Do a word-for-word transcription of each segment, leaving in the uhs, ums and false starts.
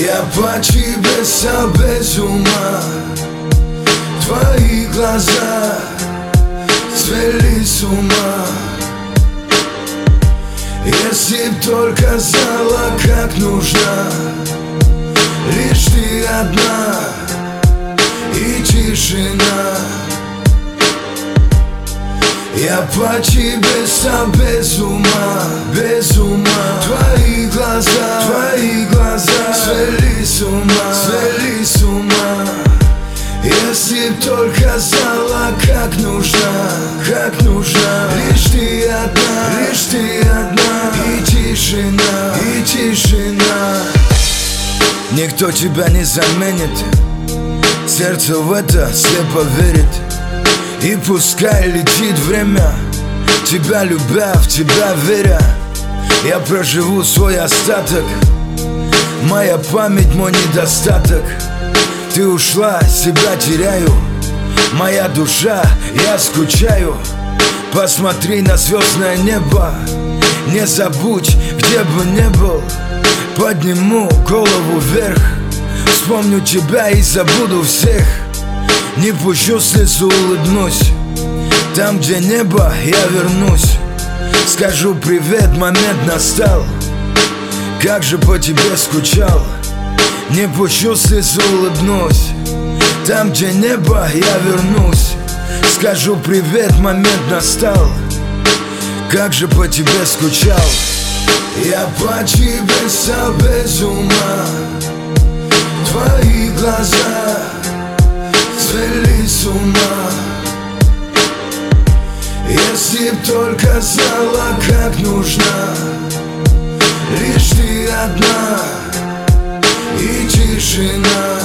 Я по тебе стал без ума. Твои глаза свели с ума. Если б только знала, как нужна лишь ты одна и тишина. Я по тебе стал без ума, без ума. Твои глаза, твои глаза свели с ума, свели с ума. Если б только знала, как нужна, как нужна лишь ты одна, лишь ты одна и тишина, и тишина. Никто тебя не заменит, сердце в это слепо верит. И пускай летит время, тебя любя, в тебя веря, я проживу свой остаток. Моя память, мой недостаток. Ты ушла, себя теряю. Моя душа, я скучаю. Посмотри на звездное небо. Не забудь, где бы ни был. Подниму голову вверх. Вспомню тебя и забуду всех. Не пущу слезу, улыбнусь. Там, где небо, я вернусь. Скажу привет, момент настал. Как же по тебе скучал. Не пущу слезу, улыбнусь. Там, где небо, я вернусь. Скажу привет, момент настал. Как же по тебе скучал. Я по тебе стал без ума. Твои глаза свели с ума. Если б только знала, как нужна лишь ты одна и тишина.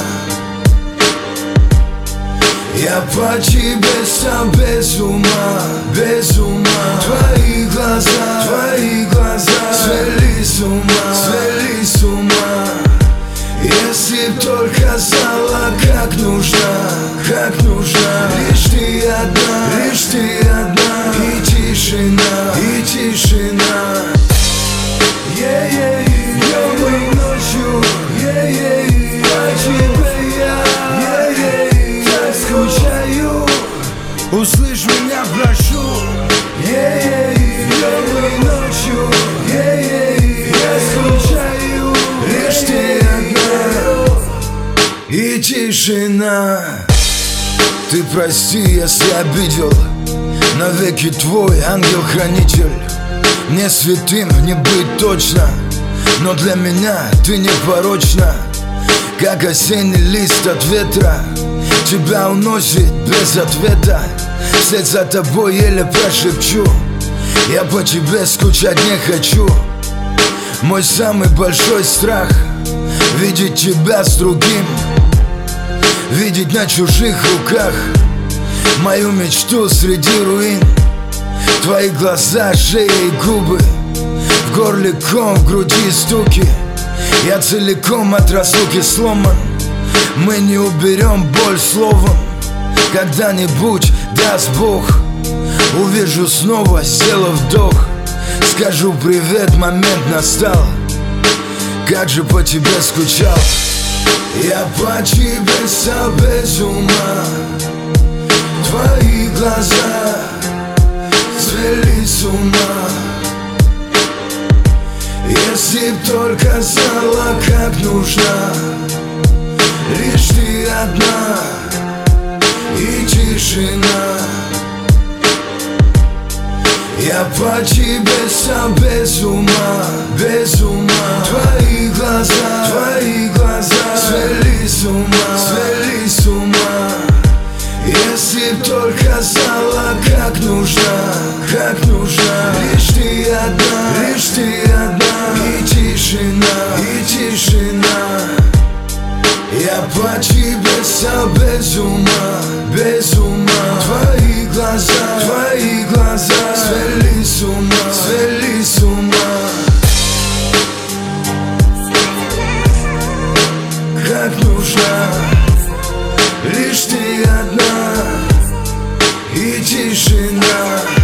Я по тебе стал без ума, без ума. Твои глаза, твои глаза свели с ума, свели с ума. Если б только знала, как нужна, как нужна лишь ты одна, лишь ты одна и тишина, и тишина. Е-е-е, днем и ночью, е-е-е, по тебе я, е-е-е, так скучаю. Услышь меня, прошу, е-е-е, днем и ночью, е-е-е, я скучаю. Лишь ты одна и тишина. Ты прости, если обидел. Навеки твой ангел-хранитель. Мне святым не быть точно, но для меня ты непорочна. Как осенний лист от ветра, тебя уносит без ответа. Вслед за тобой еле прошепчу. Я по тебе скучать не хочу. Мой самый большой страх — видеть тебя с другим, видеть на чужих руках мою мечту среди руин. Твои глаза, шея и губы, в горле ком, в груди стуки. Я целиком от разлуки сломан. Мы не уберем боль словом. Когда-нибудь, даст Бог, увижу снова, сделав вдох. Скажу привет, момент настал. Как же по тебе скучал. Я по тебе стал без ума. Твои глаза свели с ума. Если б только знала, как нужна лишь ты одна и тишина. Я по тебе стал без ума, без ума. Твои глаза, твои глаза свели с ума, свели с ума. Если б только знала, как нужна, как нужна лишь ты одна, лишь ты одна и тишина, и тишина. Я по тебе стал без ума, без ума. Твои глаза, твои глаза свели с ума, свели с ума. Как нужна лишь ты одна и тишина.